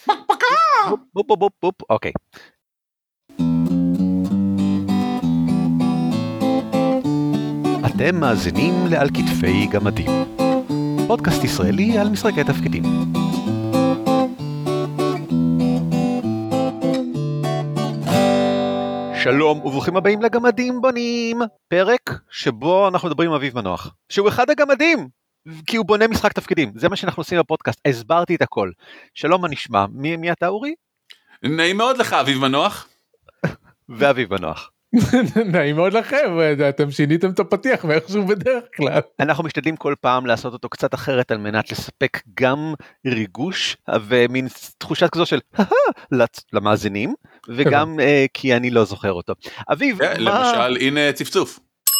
בופ בופ בופ בופ, אוקיי. אתם מאזינים לעל כתפי גמדים, פודקאסט ישראלי על משחקי תפקידים. שלום וברוכים הבאים לגמדים בונים, פרק שבו אנחנו מדברים עם אביב מנוח, שהוא אחד הגמדים, כי הוא בונה משחק תפקידים, זה מה שאנחנו עושים בפודקאסט, הסברתי את הכל. שלום, מה נשמע? מי אתה אורי? נעים מאוד לך אביב מנוח. ואביב מנוח. נעים מאוד לכם, אתם שיניתם את הפתיח מאיכשהו בדרך כלל. אנחנו משתדלים כל פעם לעשות אותו קצת אחרת על מנת לספק גם ריגוש ומין תחושת כזו של למאזינים, וגם כי אני לא זוכר אותו. אביב, מה... למשל, הנה צפצוף.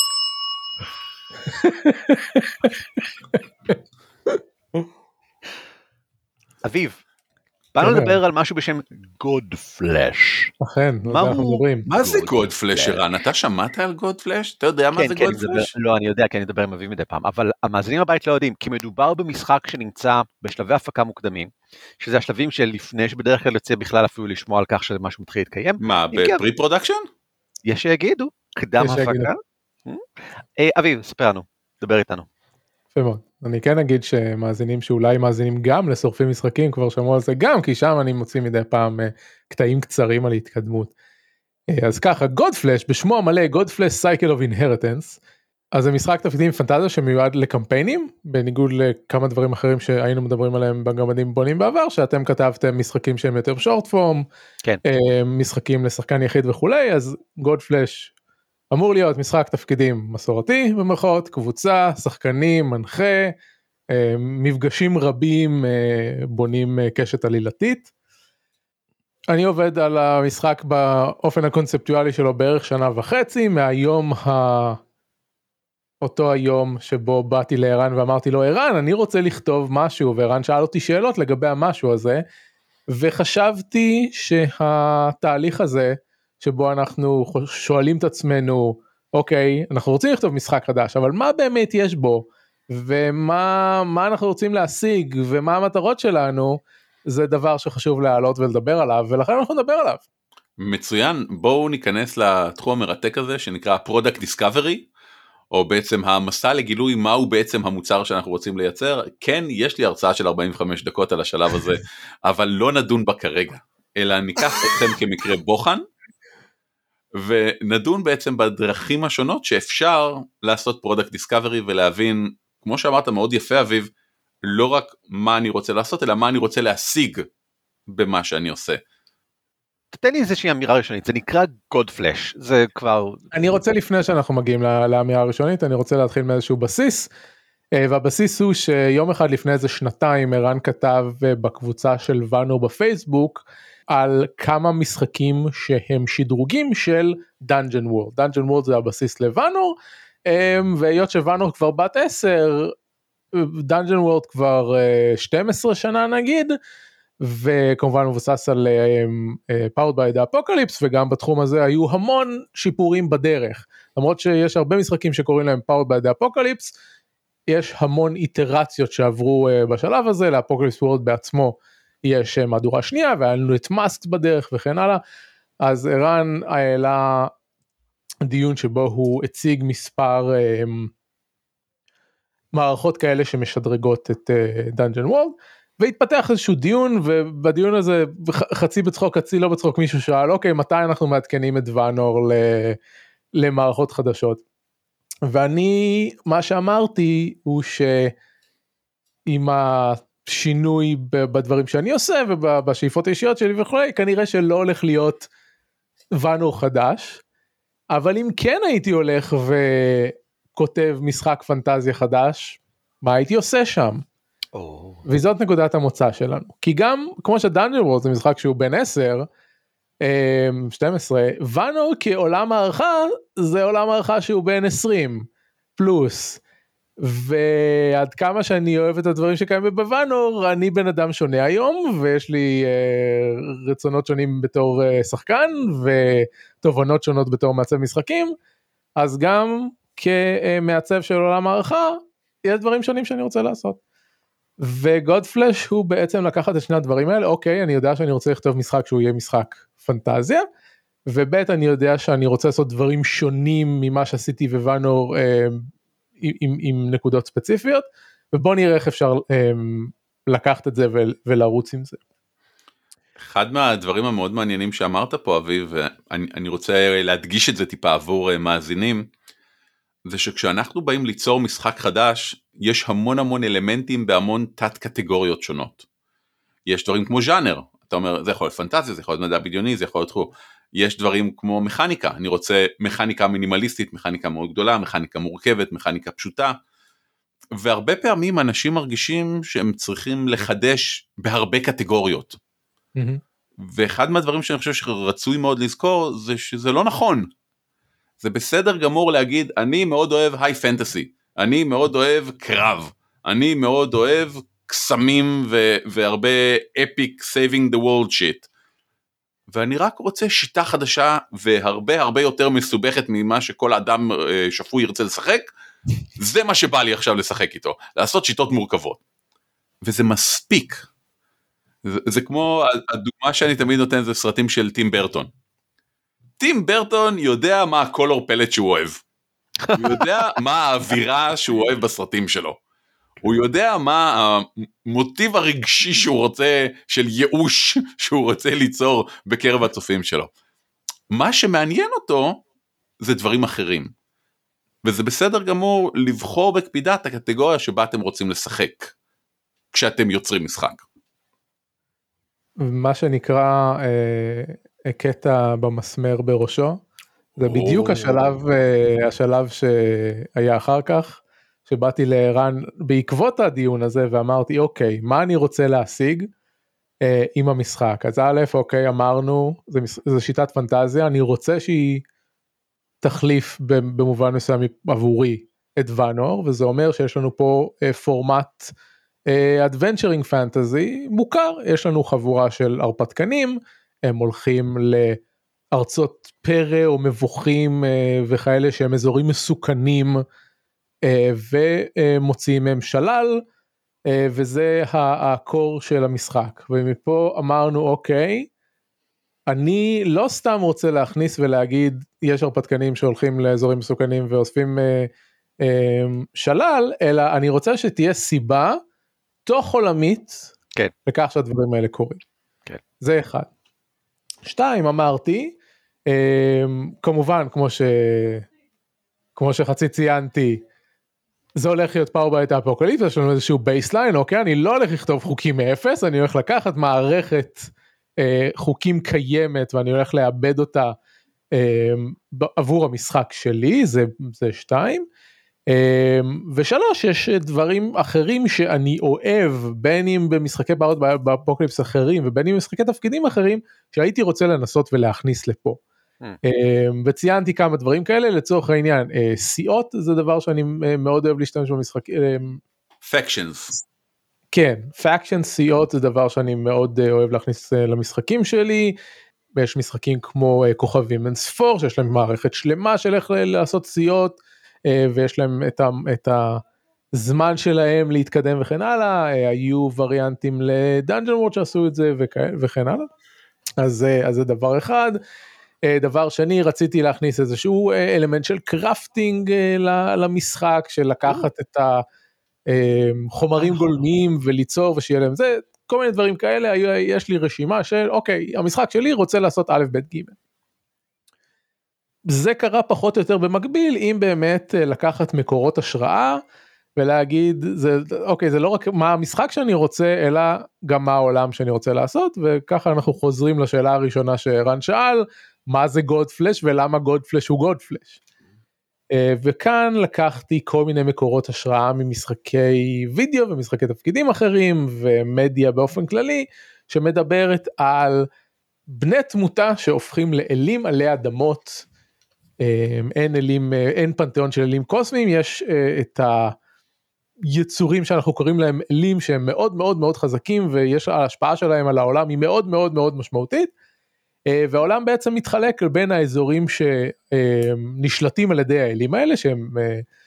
אביב, באנו לדבר על משהו בשם גודפלש. אכן, מה זה גודפלש, ערן? אתה שמעת על גודפלש? אתה יודע מה זה גודפלש? לא, אני יודע, כי אני אדבר עם אביב מדי פעם, אבל המאזינים הבית לא יודעים, כי מדובר במשחק שנמצא בשלבי הפקה מוקדמים, שזה השלבים של לפני שבדרך כלל יוצא בכלל אפילו לשמוע על כך שזה משהו מתחיל להתקיים. מה, בפרי פרודקשן? יש שיגידו, קדם הפקה. אביב, ספר לנו, דבר איתנו. אני כן אגיד שמאזינים שאולי מאזינים גם לשורפים משחקים כבר שמעו על זה גם, כי שם אני מוציא מדי פעם קטעים קצרים על התקדמות. אז ככה, גודפלש, בשמו המלא גודפלש סייקל אוף אינהרטנס, אז זה משחק תפקידים פנטזיה שמיועד לקמפיינים, בניגוד לכמה דברים אחרים שהיינו מדברים עליהם בגמדים בונים בעבר, שאתם כתבתם משחקים שהם יותר שורט פורם, כן. משחקים לשחקן יחיד וכולי, אז גודפלש אמור להיות משחק תפקידים מסורתי במרכאות, קבוצה, שחקנים, מנחה, מפגשים רבים, בונים קשת עלילתית. אני עובד על המשחק באופן הקונספטואלי שלו בערך שנה וחצי, מהיום אותו היום שבו באתי לערן ואמרתי לו, ערן, אני רוצה לכתוב משהו, וערן שאל אותי שאלות לגבי המשהו הזה, וחשבתי שהתהליך הזה, שבו אנחנו שואלים את עצמנו, אוקיי, אנחנו רוצים לכתוב משחק חדש, אבל מה באמת יש בו, ומה אנחנו רוצים להשיג, ומה המטרות שלנו, זה דבר שחשוב להעלות ולדבר עליו, ולכן אנחנו נדבר עליו. מצוין, בואו ניכנס לתחום המרתק הזה, שנקרא Product Discovery, או בעצם המסע לגילוי מהו בעצם המוצר שאנחנו רוצים לייצר. כן, יש לי הרצאה של 45 דקות על השלב הזה, אבל לא נדון בה כרגע, אלא ניקח אתכם כמקרה בוחן, ונדון בעצם בדרכים השונות שאפשר לעשות פרודקט דיסקאברי ולהבין, כמו שאמרת מאוד יפה אביב, לא רק מה אני רוצה לעשות, אלא מה אני רוצה להשיג במה שאני עושה. תתן לי איזושהי אמירה ראשונית, זה נקרא גודפלש, זה כבר... אני רוצה לפני שאנחנו מגיעים לאמירה הראשונית, אני רוצה להתחיל מאיזשהו בסיס, והבסיס הוא שיום אחד לפני איזה שנתיים, ערן כתב בקבוצה של ואנו בפייסבוק, על כמה משחקים שהם שדרוגים של Dungeon World. Dungeon World זה הבסיס לוואנור, והיות שוואנור כבר בת 10, Dungeon World כבר 12 שנה נגיד, וכמובן מבוסס על Powered by the Apocalypse, וגם בתחום הזה היו המון שיפורים בדרך. למרות שיש הרבה משחקים שקוראים להם Powered by the Apocalypse, יש המון איטרציות שעברו בשלב הזה, לאפוקליפס וורד בעצמו, יש מהדורה שנייה, והיה לנו את מאסק בדרך וכן הלאה, אז ערן העלה דיון שבו הוא הציג מספר מערכות כאלה שמשדרגות את Dungeon World, והתפתח איזשהו דיון, ובדיון הזה חצי בצחוק, חצי לא בצחוק, מישהו שאל, אוקיי, מתי אנחנו מעדכנים את ואנור למערכות חדשות? ואני, מה שאמרתי הוא שעם שינוי בדברים שאני עושה ובשאיפות האישיות שלי וכולי, כנראה שלא הולך להיות ואנור חדש, אבל אם כן הייתי הולך וכותב משחק פנטזיה חדש, מה הייתי עושה שם? וזאת נקודת המוצא שלנו, כי גם כמו שדאנג'ן וורלד זה משחק שהוא בן 10, 12, ואנור כעולם הערכה זה עולם הערכה שהוא בן 20 פלוס, ועד כמה שאני אוהב את הדברים שקיימים בוואנור, אני בן אדם שונה היום, ויש לי רצונות שונים בתור שחקן, ותובנות שונות בתור מעצב משחקים, אז גם כמעצב של עולם הערכה, יש דברים שונים שאני רוצה לעשות. וגודפלש הוא בעצם לקחת את שני הדברים האלה, אוקיי, אני יודע שאני רוצה לכתוב משחק שהוא יהיה משחק פנטזיה, ובית אני יודע שאני רוצה לעשות דברים שונים ממה שעשיתי בוואנור עם נקודות ספציפיות, ובוא נראה איך אפשר לקחת את זה ולרוץ עם זה. אחד מהדברים המאוד מעניינים שאמרת פה אביב, ואני רוצה להדגיש את זה טיפה עבור מאזינים, זה שכשאנחנו באים ליצור משחק חדש, יש המון המון אלמנטים בהמון תת קטגוריות שונות. יש דברים כמו ז'אנר, אתה אומר זה יכול להיות פנטזיה, זה יכול להיות מדע בדיוני, זה יכול להיות תחום. יש דברים כמו מכניקה, אני רוצה מכניקה מינימליסטית, מכניקה מאוד גדולה, מכניקה מורכבת, מכניקה פשוטה, והרבה פעמים אנשים מרגישים שהם צריכים לחדש בהרבה קטגוריות. ואחד מהדברים שאני חושב שרצוי מאוד לזכור, זה שזה לא נכון. זה בסדר גמור להגיד, אני מאוד אוהב היי פנטסי, אני מאוד אוהב קרב, אני מאוד אוהב קסמים והרבה epic saving the world shit. ואני רק רוצה שיטה חדשה והרבה הרבה יותר מסובכת ממה שכל אדם שפוי ירצה לשחק, זה מה שבא לי עכשיו לשחק איתו, לעשות שיטות מורכבות. וזה מספיק. זה כמו הדוגמה שאני תמיד נותן, זה סרטים של טים ברטון. טים ברטון יודע מה הקולור פלט שהוא אוהב. הוא יודע מה האווירה שהוא אוהב בסרטים שלו. הוא יודע מה המוטיב הרגשי שהוא רוצה, של ייאוש שהוא רוצה ליצור בקרב הצופים שלו. מה שמעניין אותו זה דברים אחרים. וזה בסדר גמור לבחור בקפידה את הקטגוריה שבה אתם רוצים לשחק, כשאתם יוצרים משחק. מה שנקרא קטע במסמר בראשו, זה בדיוק השלב שהיה אחר כך, שבאתי לערן בעקבות הדיון הזה ואמרתי אוקיי, מה אני רוצה להשיג עם המשחק? אז א', אוקיי, אמרנו, זה שיטת פנטזיה, אני רוצה שהיא תחליף במובן מסוים עבורי את ואנור, וזה אומר שיש לנו פה פורמט adventuring fantasy מוכר, יש לנו חבורה של הרפתקנים, הם הולכים לארצות פרא או מבוכים וכאלה שהם אזורים מסוכנים, ומוציאים מהם שלל, וזה הקור של המשחק. ומפה אמרנו אוקיי, אני לא סתם רוצה להכניס ולהגיד יש הרפתקנים שהולכים לאזורים מסוכנים ואוספים שלל, אלא אני רוצה שתהיה סיבה תוך עולמית לכך שהדברים האלה קורים. זה אחד. 2, אמרתי, כמובן כמו שחצי ציינתי, זה הולך להיות פאור בית האפוקליפס, יש לנו איזשהו בייסליין, אוקיי, אני לא הולך לכתוב חוקים מאפס, אני הולך לקחת מערכת חוקים קיימת, ואני הולך לאבד אותה עבור המשחק שלי, זה 2, ו3, יש דברים אחרים שאני אוהב, בין אם במשחקי פאור באפוקליפס אחרים, ובין אם במשחקי תפקידים אחרים, שהייתי רוצה לנסות ולהכניס לפה. וציינתי כמה דברים כאלה, לצורך העניין, סיעות זה דבר שאני מאוד אוהב להשתמש במשחק. Factions. כן, Factions, סיעות זה דבר שאני מאוד אוהב להכניס למשחקים שלי, יש משחקים כמו כוכבים אינספור, שיש להם מערכת שלמה של איך לעשות סיעות, ויש להם את הזמן שלהם להתקדם וכן הלאה, היו וריאנטים לדאנג'ן וורד שעשו את זה וכן הלאה, אז זה דבר אחד. דבר שני, רציתי להכניס איזשהו אלמנט של קראפטינג למשחק, של לקחת את החומרים גולמיים וליצור ושיהיה להם זה, כל מיני דברים כאלה, יש לי רשימה של אוקיי, המשחק שלי רוצה לעשות א' ב' ג'. זה קרה פחות או יותר במקביל, אם באמת לקחת מקורות השראה, ולהגיד, אוקיי, זה לא רק מה המשחק שאני רוצה, אלא גם מה העולם שאני רוצה לעשות, וככה אנחנו חוזרים לשאלה הראשונה שרן שאל, מה זה גודפלש ולמה גודפלש הוא גודפלש. וכאן לקחתי כל מיני מקורות השראה ממשחקי וידאו ומשחקי תפקידים אחרים ומדיה באופן כללי, שמדברת על בני תמותה שהופכים לאלים עלי אדמות, אין פנתיאון של אלים קוסמיים, יש את היצורים שאנחנו קוראים להם אלים שהם מאוד מאוד מאוד חזקים, ויש ההשפעה שלהם על העולם היא מאוד מאוד מאוד משמעותית, והעולם בעצם מתחלק בין האזורים שנשלטים על ידי האלים האלה, שהם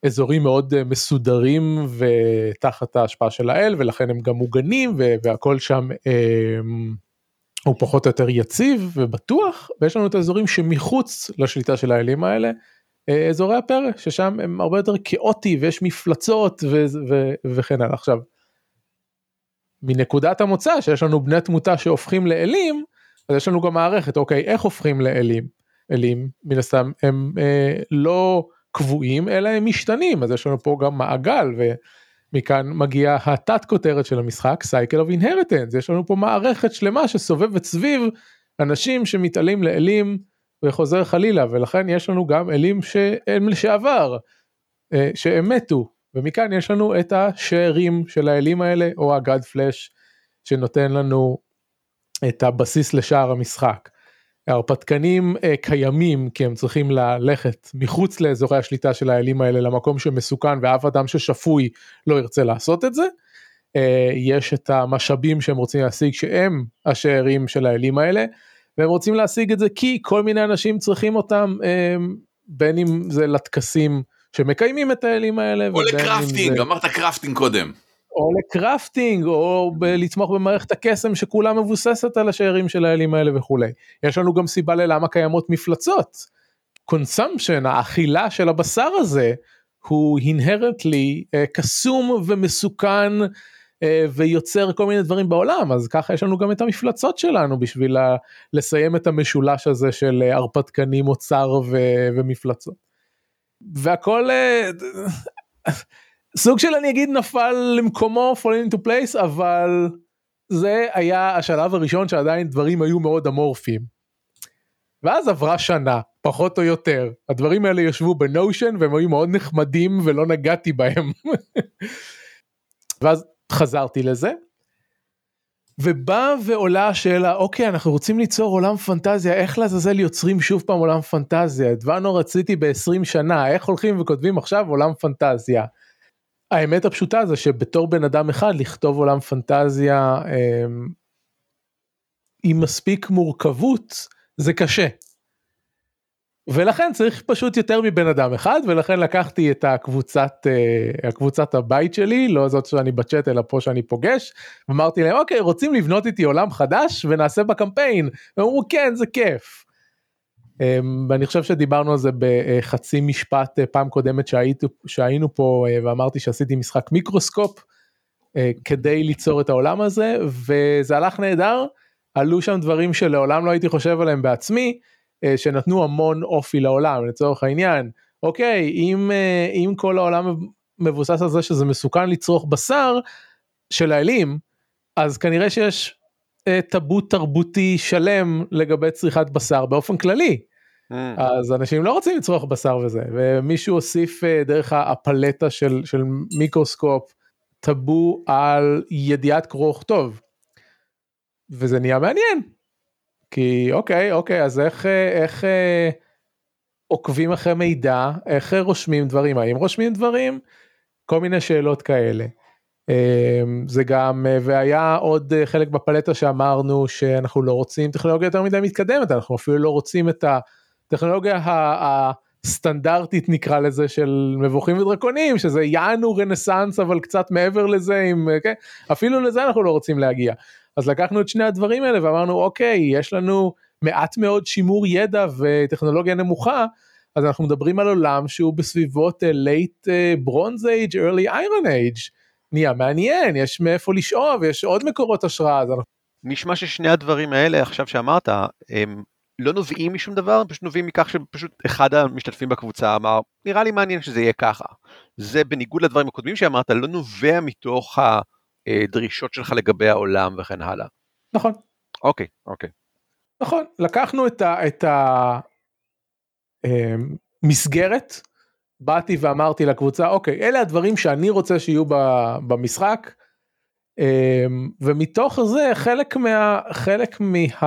אזורים מאוד מסודרים ותחת ההשפעה של האל, ולכן הם גם מוגנים, והכל שם הוא פחות או יותר יציב ובטוח, ויש לנו את האזורים שמחוץ לשליטה של האלים האלה, אזורי הפרא, ששם הם הרבה יותר כאוטי, ויש מפלצות וכן הלאה. עכשיו, מנקודת המוצא שיש לנו בני תמותה שהופכים לאלים, אז יש לנו גם מערכת, אוקיי, איך הופכים לאלים? אלים, מן הסתם, הם לא קבועים, אלא הם משתנים, אז יש לנו פה גם מעגל, ומכאן מגיעה התת כותרת של המשחק, Cycle of Inheritance, יש לנו פה מערכת שלמה שסובבת סביב אנשים שמתעלים לאלים וחוזר חלילה, ולכן יש לנו גם אלים שהם לשעבר, שהם מתו, ומכאן יש לנו את השארים של האלים האלה, או הגאד פלאש, שנותן לנו את הבסיס לשער המשחק. ההרפתקנים קיימים, כי הם צריכים ללכת מחוץ לאזורי השליטה של האלים האלה, למקום שמסוכן, ואף אדם ששפוי לא ירצה לעשות את זה. יש את המשאבים שהם רוצים להשיג, שהם השארים של האלים האלה, והם רוצים להשיג את זה, כי כל מיני אנשים צריכים אותם, בין אם זה לטקסים שמקיימים את האלים האלה, או לקרפטינג, אמרת קרפטינג קודם. או לקרפטינג, או לתמוך במערכת הקסם שכולה מבוססת על השארים של האלים האלה וכו'. יש לנו גם סיבה ללמה קיימות מפלצות. consumption, האכילה של הבשר הזה, הוא inherently קסום ומסוכן, ויוצר כל מיני דברים בעולם, אז ככה יש לנו גם את המפלצות שלנו, בשביל לסיים את המשולש הזה של הרפתקנים, אוצר ומפלצות. והכל... סוג של אני אגיד נפל למקומו, falling into place, אבל זה היה השלב הראשון שעדיין דברים היו מאוד אמורפיים. ואז עברה שנה, פחות או יותר, הדברים האלה ישבו בנושן, והם היו מאוד נחמדים ולא נגעתי בהם. ואז חזרתי לזה, ובא ועולה השאלה, אוקיי, אנחנו רוצים ליצור עולם פנטזיה, איך לעזאזל יוצרים שוב פעם עולם פנטזיה? את דבנו רציתי ב-20 שנה, איך הולכים וכותבים עכשיו עולם פנטזיה? האמת הפשוטה זה שבתור בן אדם אחד לכתוב עולם פנטזיה עם מספיק מורכבות זה קשה, ולכן צריך פשוט יותר מבן אדם אחד, ולכן לקחתי את הקבוצת הבית שלי, לא זאת שאני בצ'אט אלא פה שאני פוגש, ואמרתי להם אוקיי, רוצים לבנות איתי עולם חדש ונעשה בקמפיין, והם אמרו כן, זה כיף. ואני חושב שדיברנו על זה בחצי משפט פעם קודמת שהיינו פה, ואמרתי שעשיתי משחק מיקרוסקופ כדי ליצור את העולם הזה, וזה הלך נהדר. עלו שם דברים שלעולם לא הייתי חושב עליהם בעצמי, שנתנו המון אופי לעולם. לצורך העניין, אוקיי, אם כל העולם מבוסס על זה שזה מסוכן לצרוך בשר של האלים, אז כנראה שיש טאבו תרבותי שלם לגבי צריכת בשר באופן כללי. אז אנשים לא רוצים לצרוך בשר וזה, ומישהו הוסיף דרך הפלטה של מיקרוסקופ טאבו על ידיעת קרוא וכתוב, וזה נהיה מעניין, כי אוקיי, אז איך עוקבים אחרי מידע, איך רושמים דברים, האם רושמים דברים, כל מיני שאלות כאלה. זה גם, והיה עוד חלק בפלטה שאמרנו שאנחנו לא רוצים טכנולוגיה יותר מדי מתקדמת, אנחנו אפילו לא רוצים את הטכנולוגיה הסטנדרטית נקרא לזה של מבוכים ודרקונים, שזה יענו רנסנס אבל קצת מעבר לזה, אפילו לזה אנחנו לא רוצים להגיע. אז לקחנו את שני הדברים האלה ואמרנו אוקיי, יש לנו מעט מאוד שימור ידע וטכנולוגיה נמוכה, אז אנחנו מדברים על עולם שהוא בסביבות late bronze age, early iron age, נהיה מעניין, יש מאיפה לשאוב, יש עוד מקורות השראה. נשמע ששני הדברים האלה עכשיו שאמרת, הם לא נובעים משום דבר, הם פשוט נובעים מכך שפשוט אחד המשתתפים בקבוצה אמר, נראה לי מעניין שזה יהיה ככה. זה בניגוד לדברים הקודמים שאמרת, לא נובע מתוך הדרישות שלך לגבי העולם וכן הלאה. נכון. אוקיי. נכון, לקחנו את המסגרת, באתי ואמרתי לקבוצה, אוקיי, אלה הדברים שאני רוצה שיהיו במשחק, ומתוך זה חלק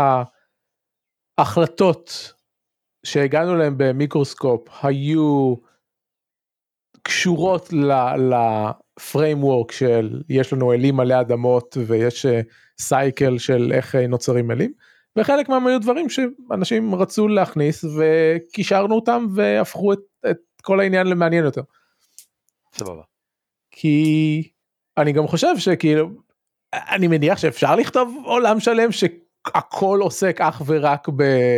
מההחלטות שהגענו להם במיקרוסקופ, היו קשורות לפריימוורק של יש לנו אלים עלי אדמות, ויש סייקל של איך נוצרים אלים, וחלק מהם היו דברים שאנשים רצו להכניס, וקישרנו אותם והפכו את כל העניין למעניין יותר. סבבה. כי אני גם חושב שכאילו, אני מניח שאפשר לכתוב עולם שלם שהכל עוסק אך ורק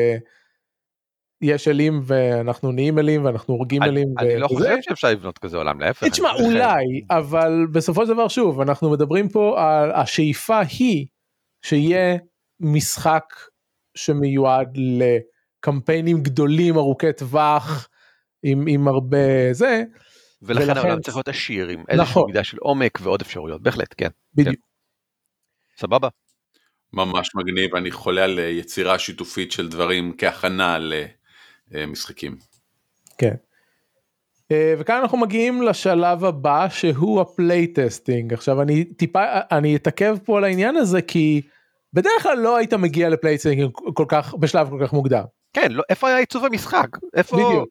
יש אלים ואנחנו נהיים אלים ואנחנו הורגים אלים. אני לא חושב שאפשר לבנות כזה עולם, להפך. תשמע, אולי, אבל בסופו של דבר שוב, אנחנו מדברים פה על השאיפה היא שיהיה משחק שמיועד לקמפיינים גדולים, ארוכי טווח, עם הרבה זה. ולכן העולם צריך להיות עשיר, עם איזושהי מידה של עומק ועוד אפשרויות, בהחלט, כן. בדיוק. סבבה. ממש מגניב, אני חולה על יצירה שיתופית של דברים כהכנה למשחקים. כן. וכאן אנחנו מגיעים לשלב הבא שהוא הפלייטסטינג. עכשיו אני אתעכב פה על העניין הזה כי בדרך כלל לא היית מגיע לפלייטסטינג בשלב כל כך מוקדם. כן, איפה היה עיצוב המשחק? בדיוק.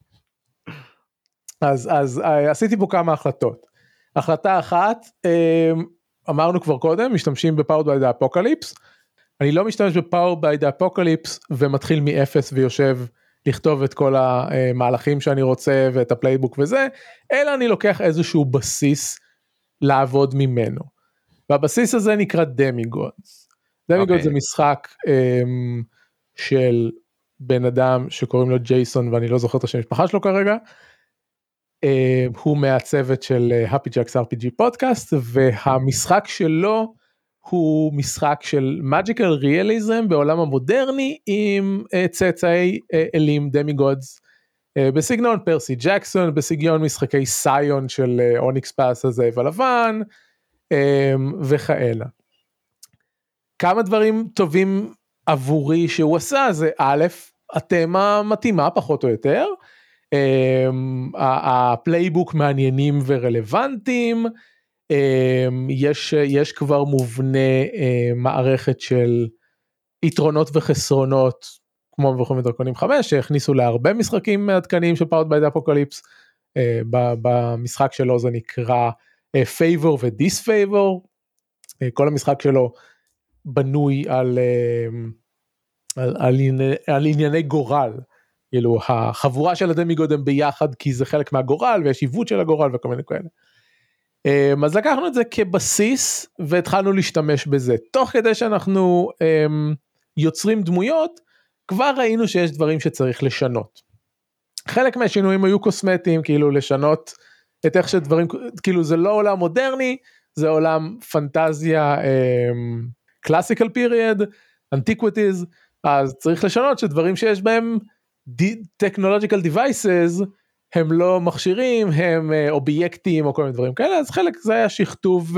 אז עשיתי פה כמה החלטות. החלטה אחת, אמרנו כבר קודם, משתמשים ב-Powered by the Apocalypse. אני לא משתמש ב-Powered by the Apocalypse ומתחיל מאפס ויושב לכתוב את כל המהלכים שאני רוצה ואת הפלייבוק וזה, אלא אני לוקח איזשהו בסיס לעבוד ממנו. והבסיס הזה נקרא דמיגודס. דמיגודס זה משחק של בן אדם שקוראים לו ג'ייסון, ואני לא זוכר את השם המשפחה שלו כרגע, הוא מהצוות של Happy Jacks RPG פודקאסט, והמשחק שלו הוא משחק של Magical Realism בעולם המודרני, עם צאצאי אלים, דמיגודס, בסגנון פרסי ג'קסון, בסגנון משחקי סיון של אוניקס פאס הזאב הלבן, וכאלה. כמה דברים טובים עבורי שהוא עשה, זה א', התמה מתאימה פחות או יותר, הפלייבוק מעניינים ורלוונטיים, יש כבר מובנה מערכת של יתרונות וחסרונות, כמו בחומר דרקונים 5, שהכניסו להרבה משחקים מעדכניים של Powered by the Apocalypse, במשחק שלו זה נקרא Favor ו-Disfavor, כל המשחק שלו בנוי על ענייני גורל, כאילו החבורה של הדמיגוד הם ביחד כי זה חלק מהגורל ויש עיוות של הגורל וכל מיני כאלה. אז לקחנו את זה כבסיס והתחלנו להשתמש בזה. תוך כדי שאנחנו יוצרים דמויות, כבר ראינו שיש דברים שצריך לשנות. חלק מהשינויים היו קוסמטיים, כאילו לשנות את איך שדברים, כאילו זה לא עולם מודרני, זה עולם פנטזיה, classical period, antiquities, אז צריך לשנות שדברים שיש בהם technological devices, הם לא מכשירים, הם אובייקטים או כל מיני דברים כאלה, אז חלק זה היה שכתוב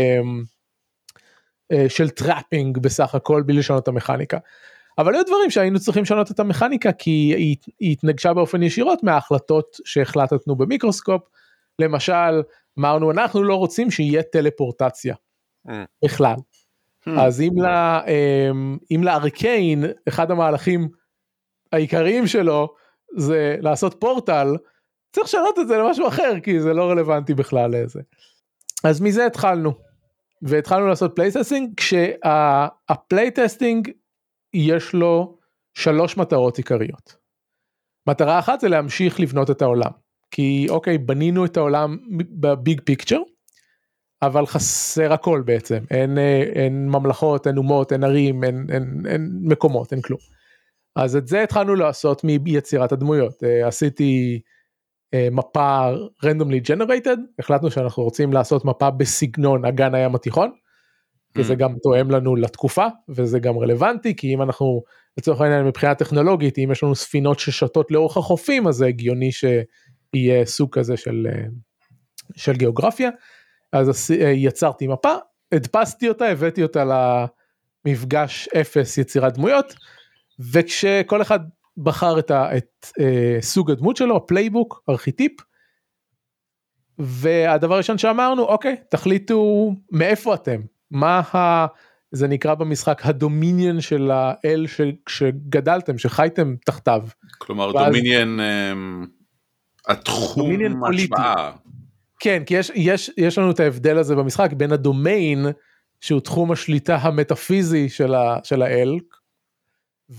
של טראפינג בסך הכל, בלי לשנות את המכניקה. אבל היו דברים שהיינו צריכים לשנות את המכניקה, כי היא התנגשה באופן ישירות מההחלטות שהחלטנו במיקרוסקופ, למשל, אמרנו, אנחנו לא רוצים שיהיה טלפורטציה, בכלל. אז אם לארקיין, אחד המהלכים העיקריים שלו, זה לעשות פורטל, צריך לשנות את זה למשהו אחר, כי זה לא רלוונטי בכלל לזה. אז מזה התחלנו, והתחלנו לעשות פלייטסטינג, כשהפלייטסטינג יש לו 3 מטרות עיקריות. מטרה אחת זה להמשיך לבנות את העולם, כי אוקיי, בנינו את העולם בביג פיקצ'ר, אבל חסר הכל בעצם, אין ממלכות, אין אומות, אין ערים, אין מקומות, אין כלום. אז את זה התחלנו לעשות מיצירת הדמויות, עשיתי מפה randomly generated, החלטנו שאנחנו רוצים לעשות מפה בסגנון אגן הים התיכון, כי זה גם תואם לנו לתקופה, וזה גם רלוונטי, כי אם אנחנו, לצורך העניין מבחינה טכנולוגית, אם יש לנו ספינות ששטות לאורך החופים, אז זה הגיוני שיהיה סוג כזה של גיאוגרפיה, אז יצרתי מפה, הדפסתי אותה, הבאתי אותה למפגש 0 יצירת דמויות, וכשכל אחד בחר את סוג הדמות שלו, הפלייבוק, ארכיטיפ, והדבר הראשון שאמרנו, אוקיי, תחליטו מאיפה אתם, זה נקרא במשחק הדומיניון של האל שגדלתם, שחייתם תחתיו. כלומר, דומיניון, התחום השפעה. כן, כי יש לנו את ההבדל הזה במשחק, בין הדומיין, שהוא תחום השליטה המטאפיזי של האל,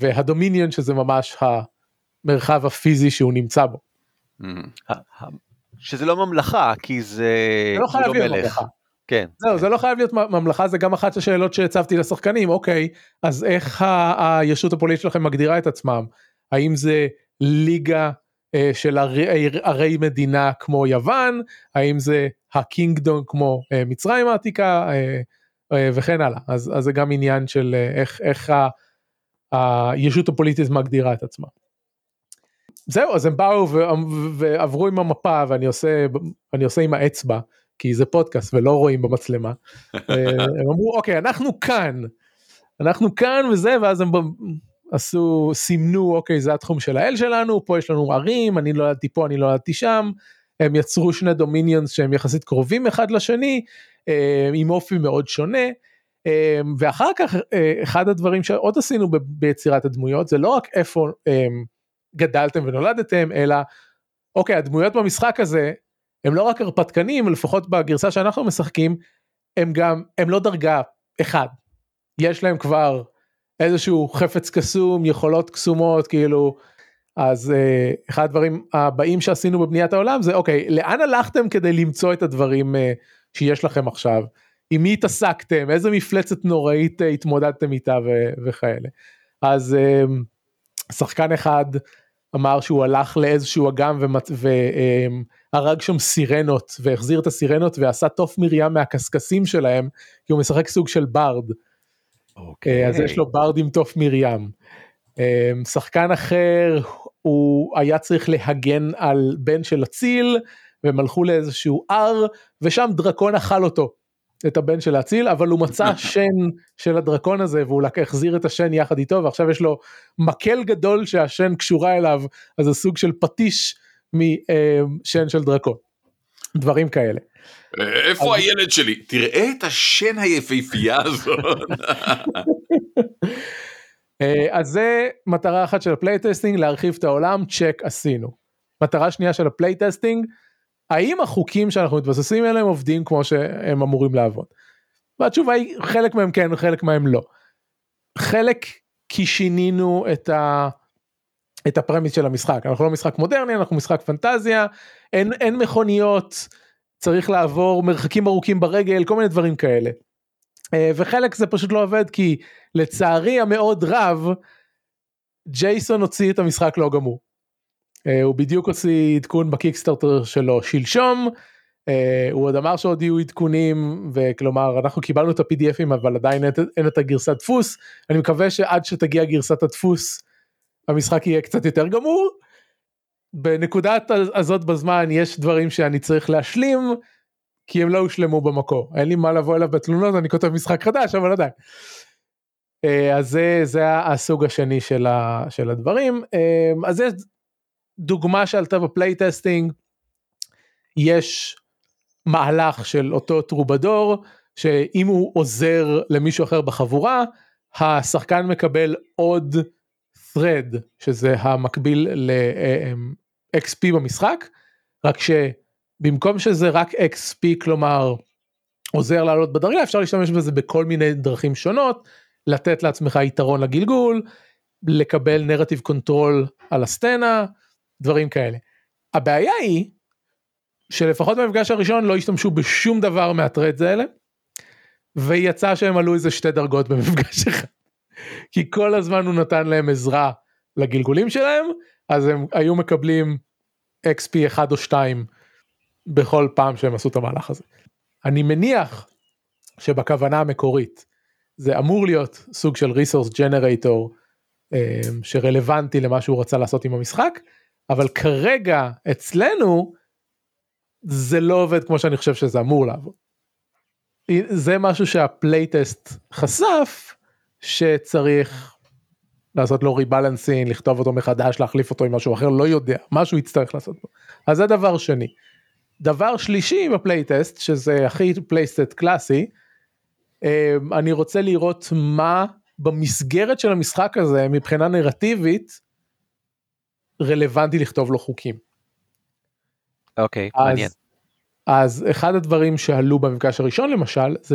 והדומיניון שזה ממש המרחב הפיזי שהוא נמצא בו. שזה לא ממלכה, כי זה לא חייב לא להיות מלך. ממלכה. כן. זהו, זה לא חייב להיות ממלכה, זה גם אחת השאלות שהצבתי לשחקנים, אוקיי, אז איך הישות הפוליטית שלכם מגדירה את עצמם? האם זה ליגה של ערי מדינה כמו יוון? האם זה הקינגדום כמו מצרים העתיקה? וכן הלאה. אז זה גם עניין של איך הישות הפוליטית מגדירה את עצמה. זהו, אז הם באו ועברו עם המפה, ואני עושה עם האצבע, כי זה פודקאסט ולא רואים במצלמה. הם אמרו, אוקיי, אנחנו כאן וזה, ואז הם סימנו, אוקיי, זה התחום של האל שלנו, פה יש לנו ערים, אני לא ידעתי פה, אני לא ידעתי שם, הם יצרו שני דומיניונס שהם יחסית קרובים אחד לשני, עם אופי מאוד שונה, ואחר כך, אחד הדברים שעוד עשינו ביצירת הדמויות, זה לא רק איפה גדלתם ונולדתם, אלא, אוקיי, הדמויות במשחק הזה, הם לא רק הרפתקנים, לפחות בגרסה שאנחנו משחקים, הם לא דרגה אחד, יש להם כבר איזשהו חפץ קסום, יכולות קסומות, כאילו, אז אחד הדברים הבאים שעשינו בבניית העולם, זה אוקיי, לאן הלכתם כדי למצוא את הדברים שיש לכם עכשיו, עם מי התעסקתם, איזה מפלצת נוראית התמודדתם איתה וכאלה, אז שחקן אחד אמר שהוא הלך לאיזשהו אגם והרג שם סירנות, והחזיר את הסירנות ועשה תוף מרים מהקסקסים שלהם, כי הוא משחק סוג של ברד, אז יש לו ברד עם תוף מרים. שחקן אחר, הוא היה צריך להגן על בן של אציל, והם הלכו לאיזשהו הר, ושם דרקון אכל אותו, את הבן של אציל, אבל הוא מצא שן של הדרקון הזה, והוא החזיר את השן יחד איתו, ועכשיו יש לו מקל גדול שהשן קשורה אליו, אז זה סוג של פטיש משן של דרקון. דברים כאלה. איפה הילד שלי? תראה את השן היפהפייה הזאת. אז זה מטרה אחת של הפלייטסטינג, להרחיב את העולם, צ'ק עשינו. מטרה שנייה של הפלייטסטינג, האם החוקים שאנחנו מתבססים עליהם עובדים כמו שהם אמורים לעבוד? והתשובה היא, חלק מהם כן, חלק מהם לא. חלק כי שינינו את הפרמיס של המשחק, אנחנו לא משחק מודרני, אנחנו משחק פנטזיה, אין מכוניות, צריך לעבור מרחקים ארוכים ברגל, כל מיני דברים כאלה. וחלק זה פשוט לא עובד, כי לצערי המאוד רב, ג'ייסון הוציא את המשחק לא גמור. הוא בדיוק הוציא עדכון בקיקסטארטר שלו שלשום, הוא עוד אמר שעוד יהיו עדכונים, וכלומר אנחנו קיבלנו את ה-PDFים, אבל עדיין אין את הגרסת דפוס, אני מקווה שעד שתגיע גרסת הדפוס, המשחק יהיה קצת יותר גמור, בנקודת הזאת בזמן יש דברים שאני צריך להשלים, כי הם לא הושלמו במקור, אין לי מה לבוא אליו בתלונות, אני כותב משחק חדש, אבל עדיין. אז זה הסוג השני של הדברים, אז זה דוגמה שעלתה בפלייטסטינג, יש מהלך של אותו טרובדור, שאם הוא עוזר למישהו אחר בחבורה, השחקן מקבל עוד thread, שזה המקביל ל-XP במשחק, רק שבמקום שזה רק XP, כלומר עוזר לעלות בדרגה, אפשר להשתמש בזה בכל מיני דרכים שונות, לתת לעצמך יתרון לגלגול, לקבל נרטיב קונטרול על הסצנה, דברים כאלה. הבעיה היא, שלפחות במפגש הראשון לא השתמשו בשום דבר מהטרדס האלה, ויצא שהם עלו איזה 2 דרגות במפגש אחד. כי כל הזמן הוא נתן להם עזרה לגלגולים שלהם, אז הם היו מקבלים XP 1 או 2 בכל פעם שהם עשו את המהלך הזה. אני מניח שבכוונה המקורית, זה אמור להיות סוג של resource generator, שרלוונטי למה שהוא רצה לעשות עם המשחק, אבל כרגע אצלנו, זה לא עובד כמו שאני חושב שזה אמור לעבוד. זה משהו שהפלייטסט חשף, שצריך לעשות לו ריבלנסינג, לכתוב אותו מחדש, להחליף אותו עם משהו אחר, לא יודע, משהו יצטרך לעשות בו. אז זה דבר שני. דבר שלישי בפלייטסט, שזה הכי פלייטסט קלאסי, אני רוצה לראות מה במסגרת של המשחק הזה, מבחינה נרטיבית, רלוונטי לכתוב לו חוקים. אוקיי, מעניין. אז אחד הדברים שעלו במפגש הראשון למשל, זה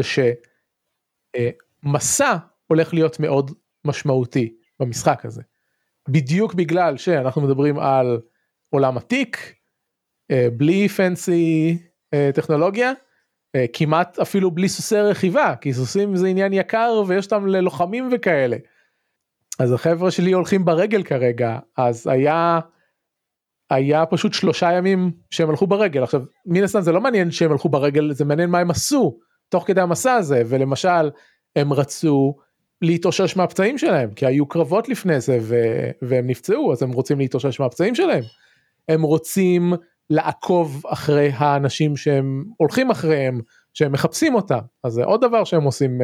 שמסע הולך להיות מאוד משמעותי במשחק הזה. בדיוק בגלל שאנחנו מדברים על עולם עתיק, בלי פנסי טכנולוגיה, כמעט אפילו בלי סוסי רכיבה, כי סוסים זה עניין יקר ויש אותם ללוחמים וכאלה. אז החבר'ה שלי הולכים ברגל כרגע, אז היה פשוט 3 ימים שהם הלכו ברגל. עכשיו, מן הסתם זה לא מעניין שהם הלכו ברגל, זה מעניין מה הם עשו תוך כדי המסע הזה, ולמשל, הם רצו להתאושש מהפצעים שלהם, כי היו קרבות לפני זה, והם נפצעו, אז הם רוצים להתאושש מהפצעים שלהם. הם רוצים לעקוב אחרי האנשים שהם הולכים אחריהם, שהם מחפשים אותם. אז זה עוד דבר שהם עושים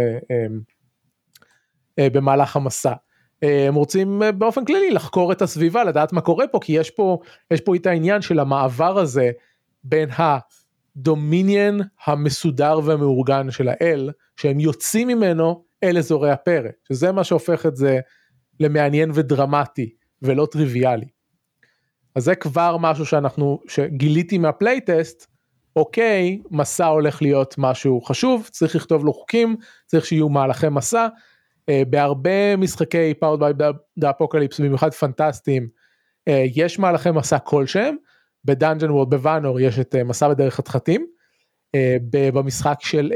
במהלך המסע. הם רוצים באופן כללי לחקור את הסביבה, לדעת מה קורה פה, כי יש פה את העניין של המעבר הזה, בין הדומיניאן המסודר והמאורגן של האל, שהם יוצאים ממנו אל אזורי הפרא, שזה מה שהופך את זה למעניין ודרמטי, ולא טריוויאלי. אז זה כבר משהו שגיליתי מהפלייטסט, אוקיי, מסע הולך להיות משהו חשוב, צריך לכתוב לו חוקים, צריך שיהיו מהלכי מסע, בהרבה משחקי Powered by the Apocalypse, במיוחד פנטסטיים, יש מהלכי מסע כלשהם, בדאנג'ן וורד, בוואנור, יש את מסע בדרך חתחתים, במשחק של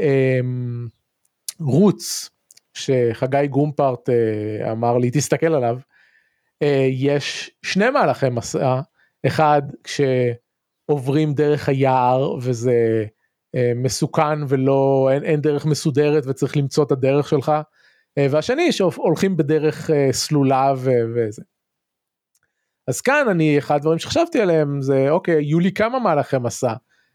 רוץ, שחגי גומפרט אמר לי, תסתכל עליו, יש 2 מהלכי מסע, אחד כשעוברים דרך היער, וזה מסוכן, אין דרך מסודרת, וצריך למצוא את הדרך שלך, והשני שהולכים בדרך סלולה וזה. אז כאן אחד הדברים שחשבתי עליהם זה, אוקיי, יהיו לי כמה מהלכי מסע.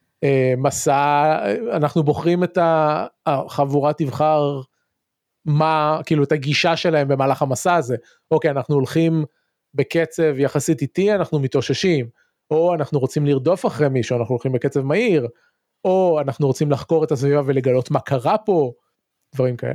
אנחנו בוחרים את החבורה תבחר כאילו את הגישה שלהם במהלך המסע הזה. אוקיי, אנחנו הולכים בקצב יחסית איטי, אנחנו מתאוששים, או אנחנו רוצים לרדוף אחרי מישהו, אנחנו הולכים בקצב מהיר, או אנחנו רוצים לחקור את הסביבה ולגלות מה קרה פה, דברים כאלה.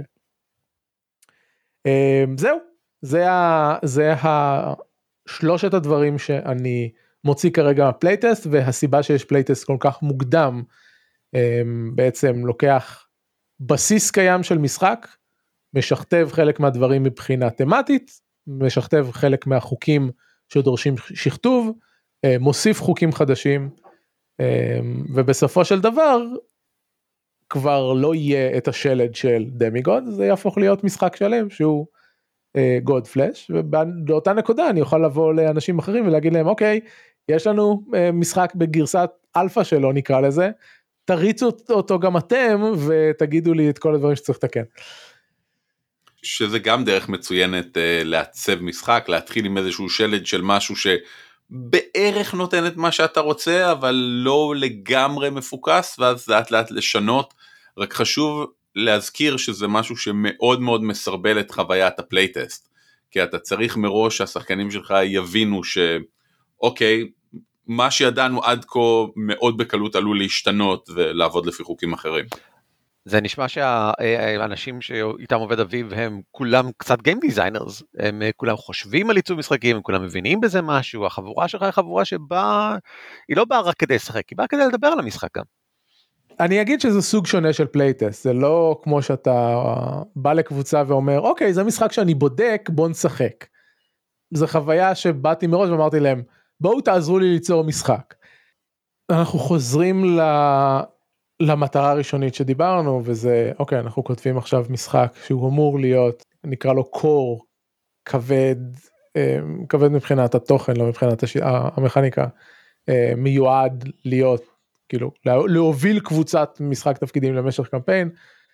זהו, זה 3 הדברים שאני מוציא כרגע מהפלייטסט, והסיבה שיש פלייטסט כל כך מוקדם, בעצם לוקח בסיס קיים של משחק, משכתב חלק מהדברים מבחינה תמטית, משכתב חלק מהחוקים שדורשים שכתוב, מוסיף חוקים חדשים, ובסופו של דבר, כבר לא יהיה את השלד של דמיגוד, זה יהפוך להיות משחק שלם שהוא גוד פלאש, ובאותה נקודה אני אוכל לבוא לאנשים אחרים ולהגיד להם, אוקיי, יש לנו משחק בגרסת אלפא שלו נקרא לזה, תריצו אותו גם אתם ותגידו לי את כל הדברים שצריך לתקן. שזה גם דרך מצוינת לעצב משחק, להתחיל עם איזשהו שלד של משהו שבערך נותן את מה שאתה רוצה, אבל לא לגמרי מפוקס, ואז לאט לאט לשנות. רק חשוב להזכיר שזה משהו שמאוד מאוד מסרבל את חוויית הפלייטסט, כי אתה צריך מראש שהשחקנים שלך יבינו שאוקיי, מה שידענו עד כה מאוד בקלות עלול להשתנות ולעבוד לפי חוקים אחרים. זה נשמע שהאנשים שאיתם עובד אביב הם כולם קצת גיים דיזיינרס, הם כולם חושבים על עיצוב משחקים, הם כולם מבינים בזה משהו, החבורה שלך היא חבורה שבאה, היא לא באה רק כדי לשחק, היא באה כדי לדבר על המשחק גם. אני אגיד שזה סוג שונה של פלייטסט, זה לא כמו שאתה בא לקבוצה ואומר, אוקיי, זה משחק שאני בודק, בוא נשחק. זו חוויה שבאתי מראש ואמרתי להם, בואו תעזרו לי ליצור משחק. אנחנו חוזרים למטרה הראשונית שדיברנו, וזה, אוקיי, אנחנו כותבים עכשיו משחק שהוא אמור להיות, נקרא לו קור, כבד מבחינת התוכן, לא מבחינת המכניקה, מיועד להיות, כאילו, להוביל קבוצת משחק תפקידים למשך קמפיין.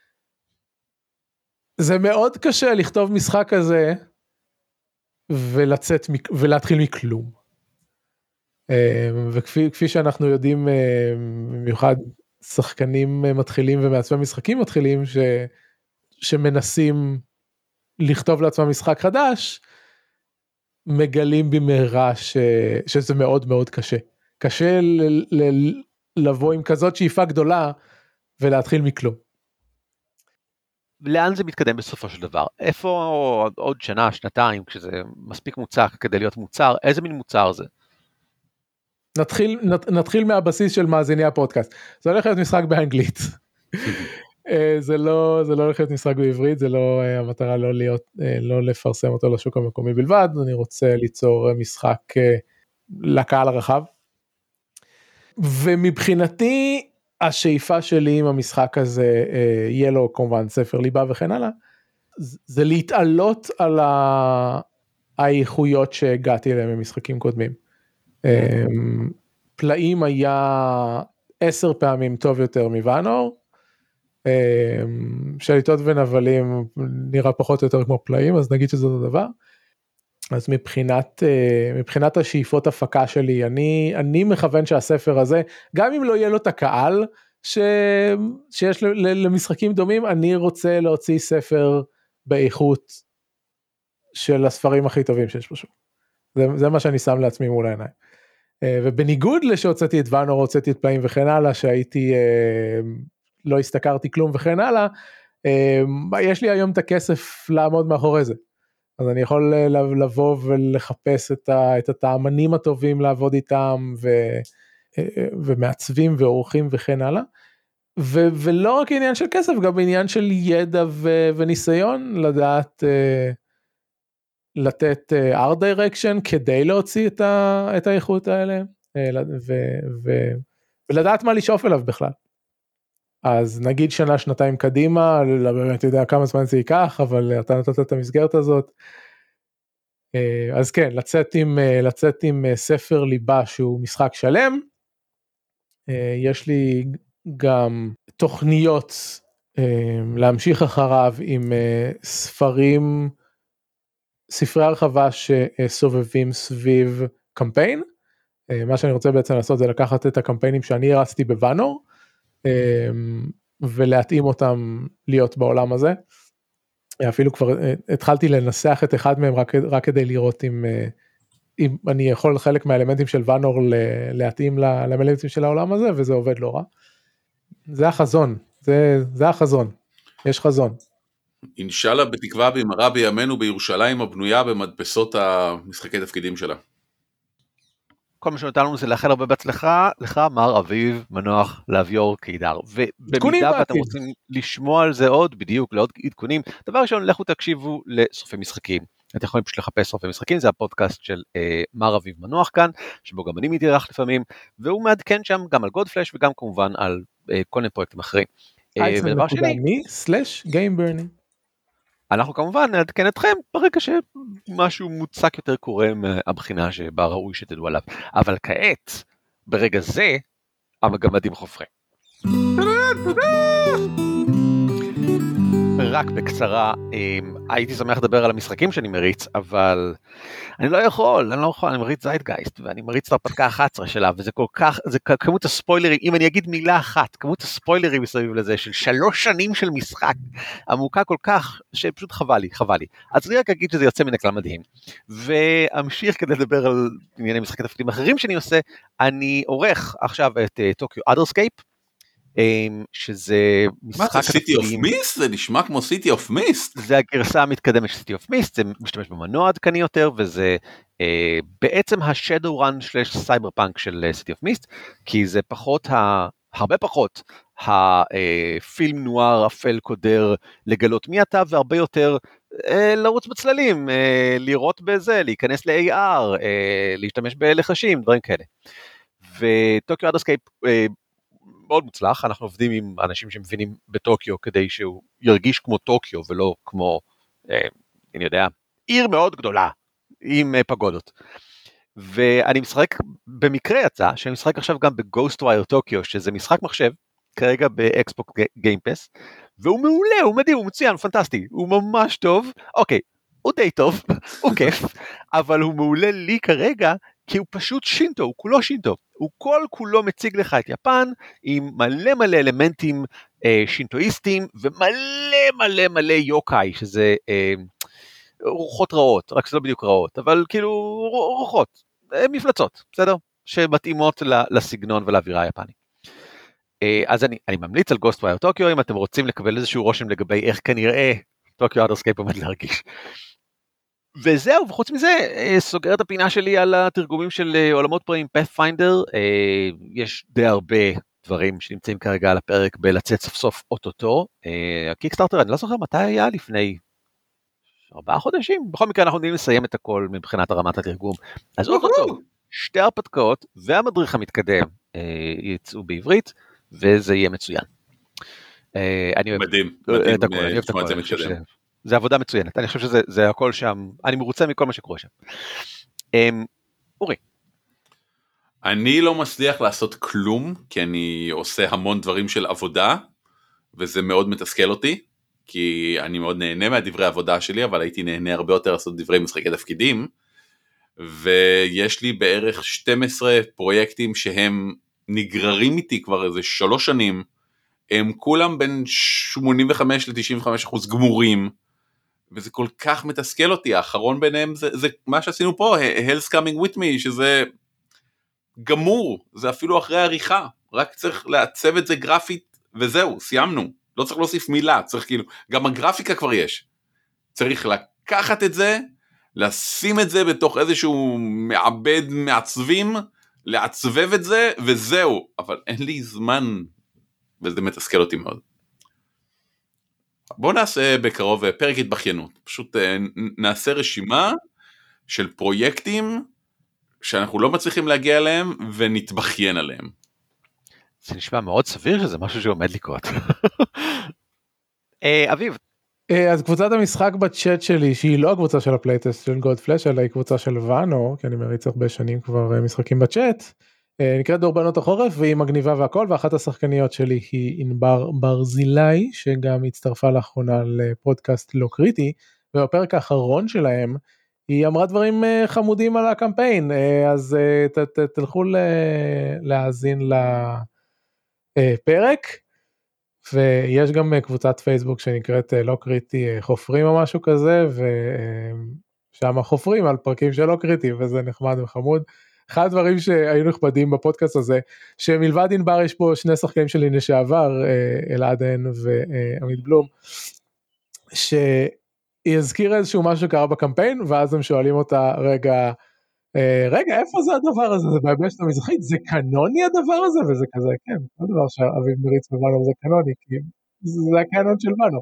זה מאוד קשה לכתוב משחק כזה, ולהתחיל מכלום. וכפי שאנחנו יודעים, במיוחד שחקנים מתחילים ומעצמם משחקים מתחילים, שמנסים לכתוב לעצמם משחק חדש, מגלים במהרה שזה מאוד מאוד קשה. קשה לבוא עם כזאת שאיפה גדולה, ולהתחיל מכלום. לאן זה מתקדם בסופו של דבר? איפה עוד שנה, שנתיים, כשזה מספיק מוצק כדי להיות מוצר, איזה מין מוצר זה? נתחיל מהבסיס של מאזיני הפודקאסט. זה הולך להיות משחק באנגלית. זה לא הולך להיות משחק בעברית, זה לא המטרה לא לפרסם אותו לשוק המקומי בלבד, אני רוצה ליצור משחק לקהל הרחב. ומבחינתי השאיפה שלי עם המשחק הזה, יהיה לו כמובן ספר ליבה וכן הלאה, זה להתעלות על האיכויות שהגעתי אליהם במשחקים קודמים. פלאים היה 10 פעמים טוב יותר מוואנור, שליטות ונבלים נראה פחות או יותר כמו פלאים, אז נגיד שזה אותו דבר. אז מבחינת השאיפות הפקה שלי, אני מכוון שהספר הזה, גם אם לא יהיה לו את הקהל שיש למשחקים דומים, אני רוצה להוציא ספר באיכות של הספרים הכי טובים שיש פשוט. זה מה שאני שם לעצמי מול העיניים. ובניגוד לשהוצאתי את ואנור, הוצאתי את פלאים וכן הלאה, שהייתי, לא הסתכרתי כלום וכן הלאה, יש לי היום את הכסף לעמוד מאחורי זה. אז אני יכול לבוא ולחפש את הטעמנים הטובים לעבוד איתם, ומעצבים ועורכים וכן הלאה. ולא רק עניין של כסף, גם עניין של ידע וניסיון, לדעת לתת art direction כדי להוציא את האיכות האלה, ולדעת מה לשאוף אליו בכלל. אז נגיד שנה, שנתיים קדימה, לא באמת יודע כמה זמן זה ייקח, אבל אתה נתת את המסגרת הזאת. אז כן, לצאת עם ספר ליבה שהוא משחק שלם. יש לי גם תוכניות להמשיך אחריו עם ספרי הרחבה שסובבים סביב קמפיין. מה שאני רוצה בעצם לעשות זה לקחת את הקמפיינים שאני הרצתי בוואנור, ולהתאים אותם להיות בעולם הזה. אפילו כבר התחלתי לנסח את אחד מהם רק כדי לראות אם אני יכול חלק מהאלמנטים של ואנור להתאים לאלמנטים של העולם הזה, וזה עובד לא רע. זה החזון, זה החזון, יש חזון. אינשאללה בתקווה במהרה בימינו בירושלים הבנויה במדפסות המשחקי תפקידים שלה. כל מה שנותן לנו זה לאחל הרבה בהצלחה, לך מר אביב מנוח לאביור קידר, ובמידה ואתם רוצים לשמוע על זה עוד, בדיוק לעוד עדכונים, דבר ראשון, לכו תקשיבו לשורפי משחקים, אתם יכולים פשוט לחפש שורפי משחקים, זה הפודקאסט של מר אביב מנוח כאן, שבו גם אני מתארח לפעמים, והוא מעדכן שם גם על גודפלש, וגם כמובן על כל מיני פרויקטים אחרים. ודבר שני, /GameBurning. אנחנו כמובן נעדכן אתכם ברגע שמשהו מוצק יותר קורה מהבחינה שבה ראוי שתדעו עליו. אבל כעת, ברגע זה, המגמדים חופרים. רק בקצרה, הייתי שמח לדבר על המשחקים שאני מריץ, אבל אני לא יכול, אני מריץ זייטגייסט, ואני מריץ את הרפתקה 11 שלה, וזה כל כך, זה כמות הספוילרים, אם אני אגיד מילה אחת, כמות הספוילרים מסביב לזה, של 3 שנים של משחק, עמוקה כל כך, שפשוט חבל לי. אז אני רק אגיד שזה יוצא מן הכלל מדהים, ואמשיך כדי לדבר על ענייני משחקי תפקידים אחרים שאני עושה, אני עורך עכשיו את טוקיו אדרסקייפ, שזה משחק... מה זה City of Mist? זה נשמע כמו City of Mist. זה הגרסה המתקדמת של City of Mist, זה משתמש במנוע עדכני יותר, וזה בעצם ה-Shadowrun / Cyberpunk של City of Mist, כי זה הרבה פחות הפילם נואר אפל קודר לגלות מי אתה, והרבה יותר לרוץ בצללים, לראות בזה, להיכנס ל-AR, להשתמש בלחשים, דברים כאלה. וטוקיו אדרסקייפ מאוד מוצלח, אנחנו עובדים עם אנשים שמבינים בטוקיו, כדי שהוא ירגיש כמו טוקיו, ולא כמו, אני יודע, עיר מאוד גדולה, עם פגודות. ואני משחק, במקרה יצא, שאני משחק עכשיו גם בגוסטווייר טוקיו, שזה משחק מחשב, כרגע באקסבוקס גיימפס, והוא מעולה, הוא מדהים, הוא מצוין, פנטסטי, הוא ממש טוב, אוקיי, הוא די טוב, הוא כיף, אבל הוא מעולה לי כרגע, כי הוא פשוט שינטו, הוא כולו שינטו, הוא כל כולו מציג לך את יפן, עם מלא אלמנטים שינטואיסטיים, ומלא יוקאי, שזה רוחות רעות, רק שזה לא בדיוק רעות, אבל כאילו רוחות, מפלצות, בסדר? שמתאימות לסגנון ולאווירה היפני. אז אני ממליץ על גוסטווייר טוקיו, אם אתם רוצים לקבל איזשהו רושם לגבי איך כנראה טוקיו אדרסקייפ עומד להרגיש. וזהו, וחוץ מזה, סוגר את הפינה שלי על התרגומים של עולמות פראיים Pathfinder, יש די הרבה דברים שנמצאים כרגע על הפרק בלצאת סוף סוף אוטוטו, הקיקסטארטר, אני לא זוכר מתי היה, לפני 4 חודשים, בכל מקרה אנחנו יודעים לסיים את הכל מבחינת הרמת התרגום, אז אוטוטו, 2 הרפתקאות והמדריך המתקדם, יצאו בעברית, וזה יהיה מצוין. מדהים, אני מדהים, אוהב את הכל, אני אוהב את לשמוע את זה הכל, מתקדם. זה עבודה מצוינת, אני חושב שזה הכל שם, אני מרוצה מכל מה שקורה שם. אורי. אני לא מצליח לעשות כלום, כי אני עושה המון דברים של עבודה, וזה מאוד מתסכל אותי, כי אני מאוד נהנה מהדברי העבודה שלי, אבל הייתי נהנה הרבה יותר לעשות דברי משחקי תפקידים, ויש לי בערך 12 פרויקטים שהם נגררים איתי כבר איזה 3 שנים, הם כולם בין 85 ל-95% גמורים, וזה כל כך מתסכל אותי. האחרון ביניהם זה מה שעשינו פה, Hell's Coming With Me, שזה גמור, זה אפילו אחרי העריכה, רק צריך לעצב את זה גרפית, וזהו, סיימנו, לא צריך להוסיף מילה, צריך כאילו, גם הגרפיקה כבר יש, צריך לקחת את זה, לשים את זה בתוך איזשהו מעבד מעצבים, לעצבב את זה, וזהו, אבל אין לי זמן, וזה מתסכל אותי מאוד. בואו נעשה בקרוב פרק התבחיינות, פשוט נעשה רשימה של פרויקטים שאנחנו לא מצליחים להגיע אליהם ונתבחיין עליהם. זה נשמע מאוד סביר שזה משהו שעומד לקרות. אביב. אז קבוצת המשחק בצ'אט שלי, שהיא לא הקבוצה של הפלייטסט של גולדפלש, אלא היא קבוצה של ואנו, כי אני מריץ הרבה שנים כבר משחקים בצ'אט, נקראת דורבנות החורף, והיא מגניבה והכל, ואחת השחקניות שלי היא ענבר ברזילי, שגם הצטרפה לאחרונה לפודקאסט לא קריטי, ובפרק האחרון שלהם, היא אמרה דברים חמודים על הקמפיין, אז תלכו להאזין לפרק, ויש גם קבוצת פייסבוק שנקראת לא קריטי חופרים או משהו כזה, ושם חופרים על פרקים שלא קריטי, וזה נחמד וחמוד. אחד הדברים שהיו נכבדים בפודקאסט הזה, שמלבד ענבר יש פה 2 שחקנים שלי לשעבר, אלעד עין ועמית בלום, שהזכיר איזשהו משהו שקרה בקמפיין, ואז הם שואלים אותה, רגע, איפה זה הדבר הזה? זה ביבשת המזרחית, זה קנוני הדבר הזה? וזה כזה, כן, לא דבר שאביב מריץ בבנו זה קנוני, כי זה הקנון של בנו.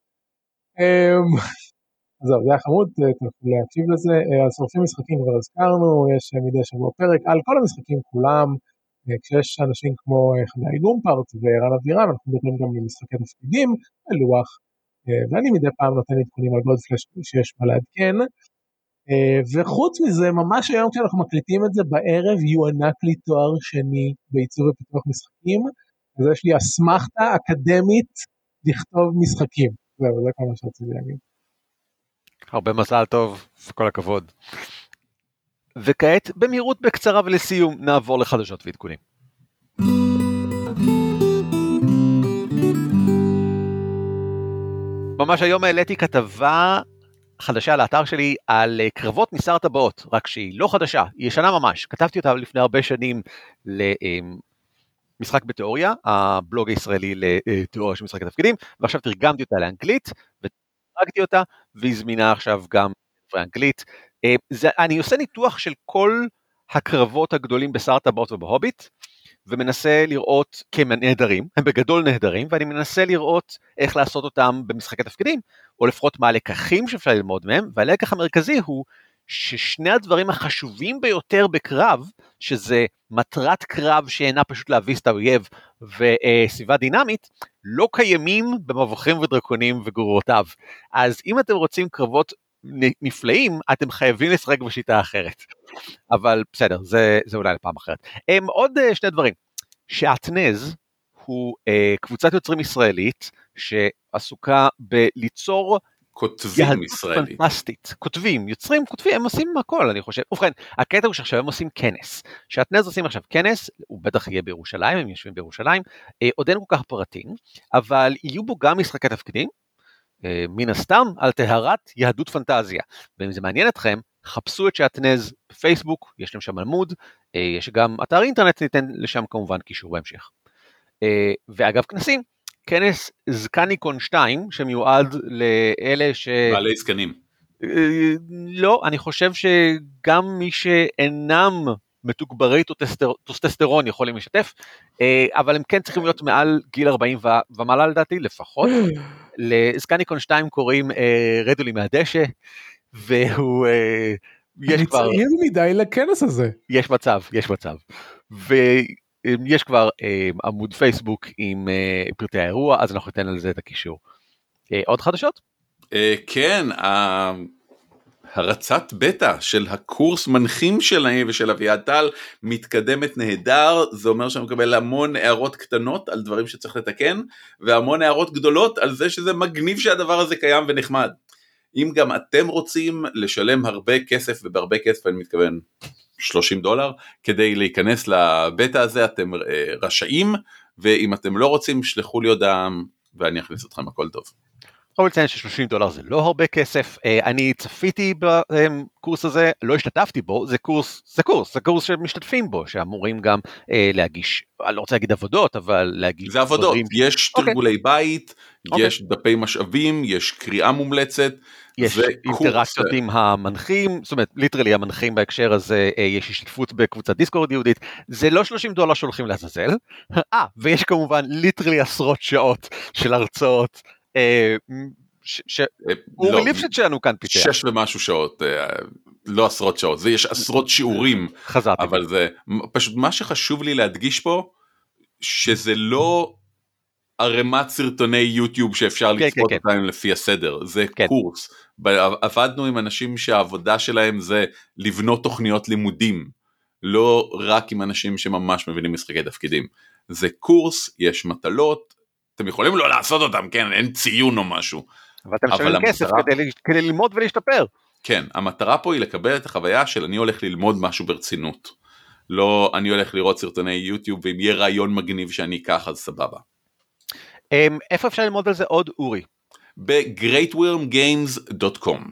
זהו, זה היה חמוד, להקשיב לזה, על שורפים משחקים כבר הזכרנו, יש מדי שבוע פרק, על כל המשחקים כולם, כשיש אנשים כמו חגי גומפרט וערן אבירם, אנחנו מדברים גם במשחקי תפקידים, לוח, ואני מדי פעם נותן עדכונים על גולדפלש שיש מה לעדכן, וחוץ מזה, ממש היום כשאנחנו מקליטים את זה בערב, יוענק לי תואר שני בעיצוב ופיתוח משחקים, אז יש לי אסמכתה אקדמית לכתוב משחקים, זהו, זה כל מה שרציתי להגיד. הרבה מזל טוב, כל הכבוד. וכעת, במהירות בקצרה ולסיום, נעבור לחדשות ועדכונים. ממש היום העליתי כתבה חדשה לאתר שלי על קרבות משר טבעות, רק שהיא לא חדשה, היא ישנה ממש. כתבתי אותה לפני הרבה שנים למשחק בתיאוריה, הבלוג הישראלי לתיאוריה של משחקי תפקידים, ועכשיו תרגמתי אותה לאנגלית, ותרגמתי אותה, והיא זמינה עכשיו גם באנגלית. אני עושה ניתוח של כל הקרבות הגדולים בשר טבעות ובהוביט, ומנסה לראות כנהדרים, הם בגדול נהדרים, ואני מנסה לראות איך לעשות אותם במשחקי תפקידים, או לפחות מה הלקחים שאפשר ללמוד מהם, והלקח המרכזי הוא ששני הדברים החשובים ביותר בקרב, שזה מטרת קרב שאינה פשוט להביס את האויב וסביבה דינמית, לא קיימים במבוכים ודרקונים וגרורותיו. אז אם אתם רוצים קרבות נפלאים, אתם חייבים לשחק בשיטה אחרת. אבל בסדר, זה אולי לפעם אחרת. עוד 2 דברים. שעטנז הוא קבוצת יוצרים ישראלית, שעסוקה בליצור כותבים ישראלים. פנטסטית. כותבים, יוצרים, כותבים, הם עושים הכל, אני חושב. ובכן, הקטע הוא שעכשיו הם עושים כנס. שעטנז עושים עכשיו כנס, הוא בטח יהיה בירושלים, הם יושבים בירושלים, עוד אין כל כך פרטים, אבל יהיו בו גם משחקי תפקידים, מן הסתם על טהרת יהדות פנטזיה. ואם זה מעניין אתכם, חפשו את שעטנז בפייסבוק, יש להם שם עמוד, יש גם אתר אינטרנט, ניתן לשם כמובן קישור בהמשך. ואגב כנסים, כנס זקניקון 2, שמיועד לאלה בעלי זקנים. לא, אני חושב שגם מי שאינם מתוגברי טוסטסטרון יכולים לשתף, אבל הם כן צריכים להיות מעל גיל 40 ומעלה לדעתי, לפחות. לזקניקון 2 קוראים רדו לי מהדשא, והוא יש אני כבר... צעיר מדי לכנס הזה. יש מצב. יש כבר עמוד פייסבוק עם פרטי האירוע, אז אנחנו ניתן על זה את הקישור. עוד חדשות? כן, הרצת בטא של הקורס מנחים שלהם ושל אביעד טל מתקדמת נהדר, זה אומר שאני מקבל המון הערות קטנות על דברים שצריך לתקן, והמון הערות גדולות על זה שזה מגניב שהדבר הזה קיים ונחמד. אם גם אתם רוצים לשלם הרבה כסף, ובהרבה כסף אני מתכוון $30, כדי להיכנס לבטא הזה אתם רשאים, ואם אתם לא רוצים שלחו לי הודעה ואני אכניס אתכם, הכל טוב. אני לציין ש$30 זה לא הרבה כסף, אני צפיתי בקורס הזה, לא השתתפתי בו, זה קורס שמשתתפים בו, שאמורים גם להגיש, אני לא רוצה להגיד עבודות, אבל להגיש... זה עבודות, יש תרגולי בית, יש דפי משאבים, יש קריאה מומלצת, יש אינטראקציות עם המנחים, זאת אומרת, ליטרלי המנחים בהקשר הזה, יש השתתפות בקבוצת דיסקורד יהודית, זה לא $30 שהולכים לעזאזל, ויש כמובן ליטרלי עשרות שעות של הרצאות, אורי ליפשיץ שלנו כאן פיתח. 6 ומשהו שעות, לא עשרות שעות, יש עשרות שיעורים, אבל זה פשוט מה שחשוב לי להדגיש פה, שזה לא ערימת סרטוני יוטיוב שאפשר לצפות אותם לפי הסדר, זה קורס. עבדנו עם אנשים שהעבודה שלהם זה לבנות תוכניות לימודים, לא רק עם אנשים שממש מבינים משחקי תפקידים. זה קורס, יש מטלות, אתם יכולים לא לעשות אותם, כן, אין ציון או משהו. אבל אתם משלמים כסף כדי ללמוד ולהשתפר. כן, המטרה פה היא לקבל את החוויה של אני הולך ללמוד משהו ברצינות. לא, אני הולך לראות סרטוני יוטיוב, ואם יהיה רעיון מגניב שאני אקח, אז סבבה. איפה אפשר ללמוד על זה עוד, אורי? ב-greatwormgames.com.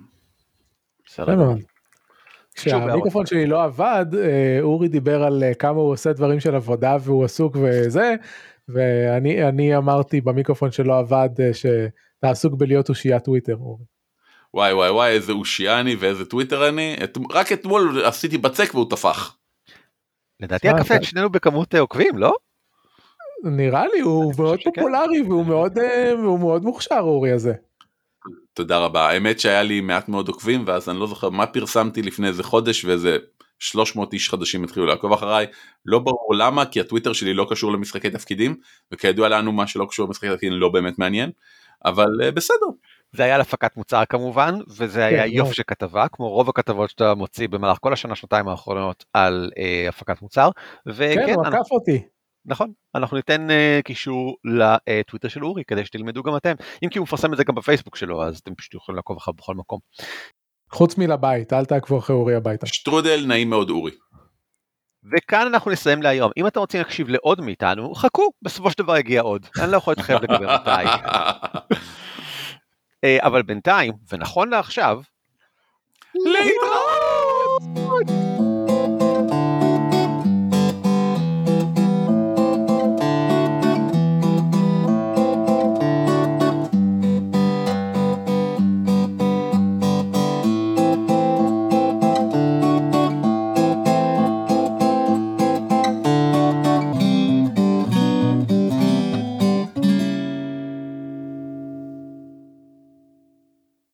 כשהמיקרופון שלי לא עבד, אורי דיבר על כמה הוא עושה דברים של עבודה, והוא עסוק וזה, ואני אמרתי במיקרופון שלא עבד, שאתה עסוק בלהיות אושייה טוויטר, אורי. וואי וואי וואי, איזה אושייה אני ואיזה טוויטר אני, רק אתמול עשיתי בצק והוא תפח. לדעתי הקפה את שנינו בכמות עוקבים, לא? נראה לי, הוא מאוד פופולרי והוא מאוד מוכשר, אורי הזה. תודה רבה, האמת שהיה לי מעט מאוד עוקבים, ואז אני לא זוכר מה פרסמתי לפני איזה חודש, ואיזה 300 איש חדשים התחילו לעקוב אחריי, לא ברור למה, כי הטוויטר שלי לא קשור למשחקי תפקידים, וכידוע לנו מה שלא קשור למשחקי תפקידים לא באמת מעניין, אבל בסדר. זה היה להפקת מוצר כמובן, וזה היה יופי שכתבה, כמו רוב הכתבות שאתה מוציא במהלך כל השנה-שנתיים האחרונות על הפקת מוצר. כן, הוא עקף אותי. נכון, אנחנו ניתן קישור לטוויטר של אורי, כדי שתלמדו גם אתם, אם כי הוא מפרסם את זה גם בפייסבוק שלו, אז אתם פשוט יכולים לעקוב אחר בכל מקום. חוץ מלבית, אל תעקבו אחרי אורי הביתה. שטרודל, נעים מאוד אורי. וכאן אנחנו נסיים להיום, אם אתם רוצים להקשיב לעוד מאיתנו, חכו, בסופו של דבר יגיע עוד, אני לא יכול להתחייב לגבי מתי. אבל בינתיים, ונכון לעכשיו, להתראות!